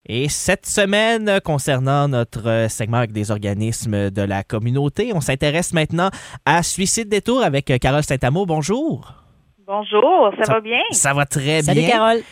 Et cette semaine, concernant notre segment avec des organismes de la communauté, on s'intéresse maintenant à Suicide Détour avec Carole Saint-Amour. Bonjour. Bonjour, ça va bien? Ça va très Salut, bien. Carole.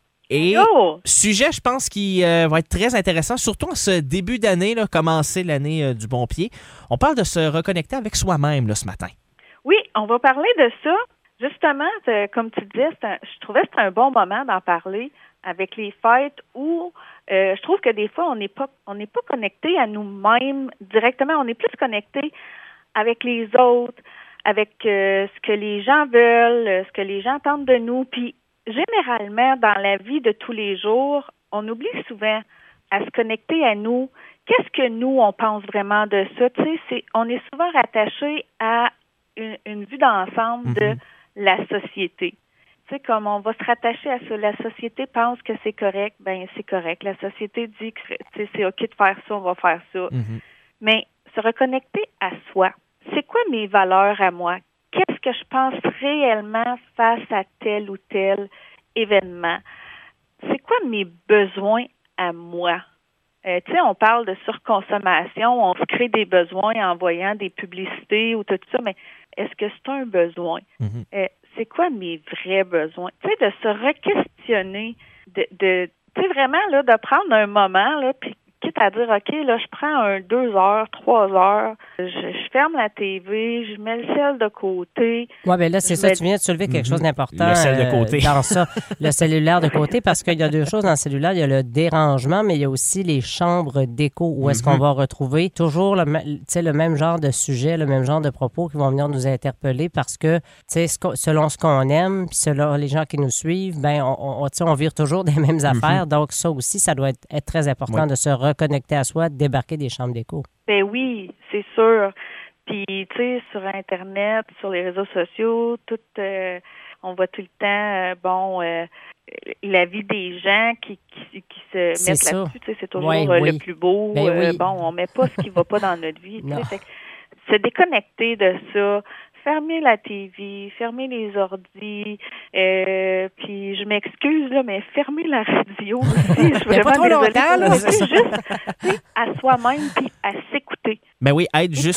Et Bonjour. sujet, je pense, qui va être très intéressant, surtout en ce début d'année, là, commencer l'année du bon pied. On parle de se reconnecter avec soi-même là, ce matin. Oui, on va parler de ça. Justement, comme tu disais, je trouvais que c'était un bon moment d'en parler avec les fêtes où je trouve que des fois, on n'est pas connecté à nous-mêmes directement. On est plus connecté avec les autres, avec ce que les gens veulent, ce que les gens attendent de nous. Puis, généralement, dans la vie de tous les jours, on oublie souvent à se connecter à nous. Qu'est-ce que nous, on pense vraiment de ça? Tu sais, on est souvent rattaché à une vue d'ensemble de la société. Tu sais, comme on va se rattacher à ça, la société pense que c'est correct, ben c'est correct. La société dit que c'est OK de faire ça, on va faire ça. Mais se reconnecter à soi, c'est quoi mes valeurs à moi? Qu'est-ce que je pense réellement face à tel ou tel événement? C'est quoi mes besoins à moi? Tu sais, on parle de surconsommation, on se crée des besoins en voyant des publicités ou tout ça, mais est-ce que c'est un besoin? C'est quoi mes vrais besoins? Tu sais, de se re-questionner, tu sais, vraiment, là, de prendre un moment, là, puis quitte à dire, OK, là, je prends 2 heures, 3 heures, je ferme la TV, je mets le sel de côté. Oui, bien là, c'est ça, tu viens de soulever quelque chose d'important Le sel de côté. dans ça, le cellulaire de côté, parce qu'il y a 2 choses dans le cellulaire. Il y a le dérangement, mais il y a aussi les chambres d'écho, où est-ce qu'on va retrouver toujours le même genre de sujet, le même genre de propos qui vont venir nous interpeller, parce que, tu sais, selon ce qu'on aime, puis selon les gens qui nous suivent, bien, on vire toujours des mêmes affaires. Donc, ça aussi, ça doit être très important de se reconnecter à soi, de débarquer des chambres d'écho. Ben oui, c'est sûr. Puis, tu sais, sur Internet, sur les réseaux sociaux, on voit tout le temps, la vie des gens qui se mettent là-dessus. Tu sais, c'est toujours le plus beau. On met pas ce qui va pas dans notre vie. Tu sais, fait que se déconnecter de ça, fermer la TV, fermer les ordis, puis je m'excuse, là, mais fermer la radio aussi. Je suis vraiment désolée. Juste à soi-même, puis à s'écouter. Ben oui,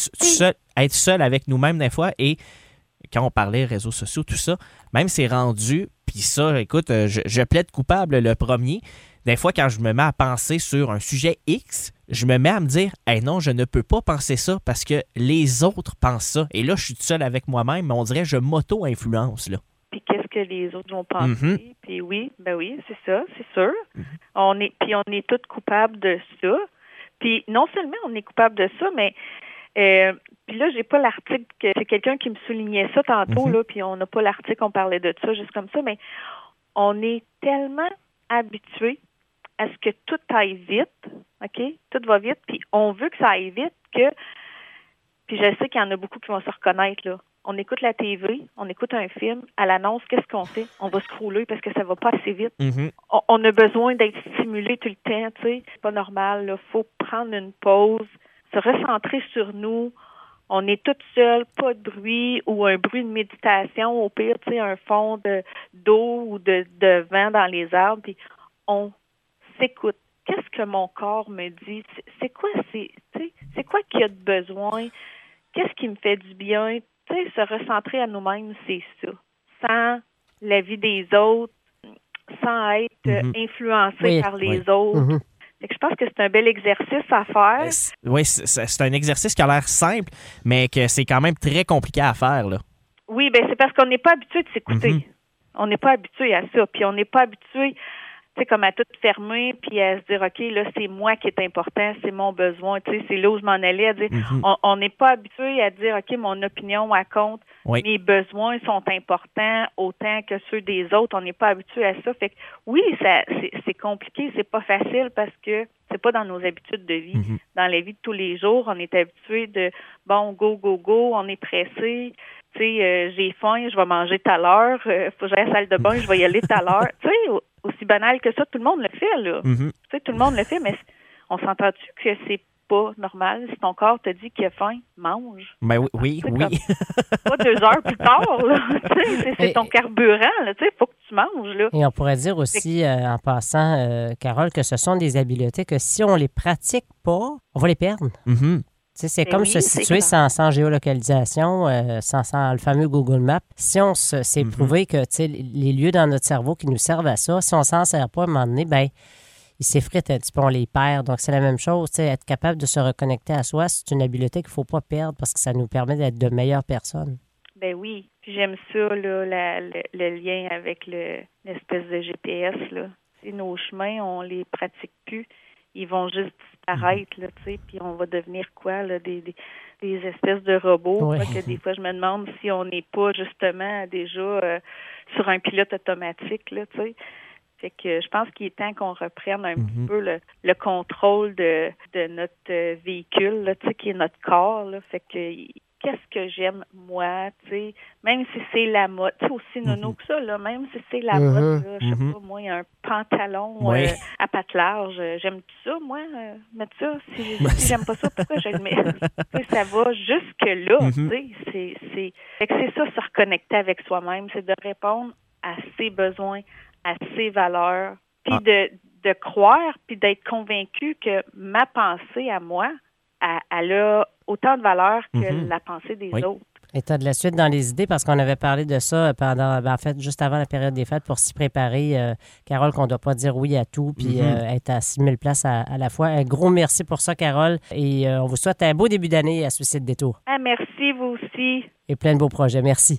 être seul avec nous-mêmes des fois. Et quand on parlait réseaux sociaux, tout ça, même c'est rendu, puis ça, écoute, je plaide coupable le premier. Des fois, quand je me mets à penser sur un sujet X, je me mets à me dire « Hey non, je ne peux pas penser ça parce que les autres pensent ça. » Et là, je suis tout seul avec moi-même, mais on dirait que je m'auto-influence, là. Puis qu'est-ce que les autres vont penser? Puis oui, c'est ça, c'est sûr. On est tous coupables de ça. Puis non seulement on est coupable de ça, mais puis là, j'ai pas l'article, c'est quelqu'un qui me soulignait ça tantôt, là, puis on n'a pas l'article, on parlait de ça juste comme ça, mais on est tellement habitué à ce que tout aille vite, OK? Tout va vite, puis on veut que ça aille vite, puis je sais qu'il y en a beaucoup qui vont se reconnaître, là. On écoute la TV, on écoute un film, à l'annonce, qu'est-ce qu'on fait? On va scroller parce que ça va pas assez vite. On a besoin d'être stimulé tout le temps, tu sais. C'est pas normal, là. Faut prendre une pause, se recentrer sur nous. On est toute seule, pas de bruit ou un bruit de méditation, au pire, tu sais, un fond d'eau ou de vent dans les arbres, puis on s'écoute. Qu'est-ce que mon corps me dit? C'est quoi qu'il y a de besoin? Qu'est-ce qui me fait du bien? Tu sais, se recentrer à nous-mêmes, c'est ça. Sans la vie des autres, sans être influencé par les autres. Fait que je pense que c'est un bel exercice à faire. Oui, c'est un exercice qui a l'air simple, mais que c'est quand même très compliqué à faire, là. Oui, bien, c'est parce qu'on n'est pas habitué de s'écouter. On n'est pas habitué à ça. Puis on n'est pas habitué, tu sais, comme à tout fermer, puis à se dire, OK, là, c'est moi qui est important, c'est mon besoin. Tu sais, c'est là où je m'en allais, à dire, on n'est pas habitué à dire, OK, mon opinion, elle compte. Mes besoins sont importants autant que ceux des autres. On n'est pas habitué à ça. Fait que oui, c'est compliqué, c'est pas facile parce que c'est pas dans nos habitudes de vie. Dans la vie de tous les jours, on est habitué de go, on est pressé. Tu sais, j'ai faim, je vais manger tout à l'heure. Faut que j'aille à la salle de bain, je vais y aller tout à l'heure. Tu sais, aussi banal que ça, tout le monde le fait, là. Tu sais, tout le monde le fait, mais on s'entend-tu que c'est repas normal. Si ton corps te dit qu'il a faim, mange. Ben oui. Pas 2 heures plus tard, là. C'est ton carburant, là. Il faut que tu manges, là. Et on pourrait dire aussi, en passant, Carole, que ce sont des habiletés que si on les pratique pas, on va les perdre. Mm-hmm. C'est comme se situer sans géolocalisation, sans le fameux Google Maps. Si on s'est prouvé que les lieux dans notre cerveau qui nous servent à ça, si on s'en sert pas à un moment donné, ben ils s'effritent un petit peu, on les perd. Donc, c'est la même chose. Être capable de se reconnecter à soi, c'est une habileté qu'il ne faut pas perdre parce que ça nous permet d'être de meilleures personnes. Ben oui. Puis j'aime ça, là, le lien avec l'espèce de GPS, là. Nos chemins, on les pratique plus. Ils vont juste disparaître, là, puis on va devenir quoi, là, des espèces de robots. Oui. Que des fois, je me demande si on n'est pas justement déjà sur un pilote automatique, là, tu sais. Fait que je pense qu'il est temps qu'on reprenne un petit peu le contrôle de notre véhicule, là, tu sais, qui est notre corps, là. Fait que qu'est-ce que j'aime, moi, tu sais, même si c'est la mode, tu sais, aussi nono que ça, là, même si c'est la mode, là, je sais pas, moi, un pantalon à pattes larges, j'aime ça, moi, mettre ça, si j'aime pas ça, pourquoi je le mets? Ça va jusque-là, tu sais, fait que c'est ça, se reconnecter avec soi-même, c'est de répondre à ses besoins, à ses valeurs, puis de croire, puis d'être convaincu que ma pensée à moi, elle a autant de valeur que la pensée des autres. Et tu as de la suite dans les idées parce qu'on avait parlé de ça en fait, juste avant la période des fêtes pour s'y préparer. Carole, qu'on ne doit pas dire oui à tout puis être à 6000 places à la fois. Un gros merci pour ça, Carole. Et on vous souhaite un beau début d'année à Suicide Détour. Merci, vous aussi. Et plein de beaux projets. Merci.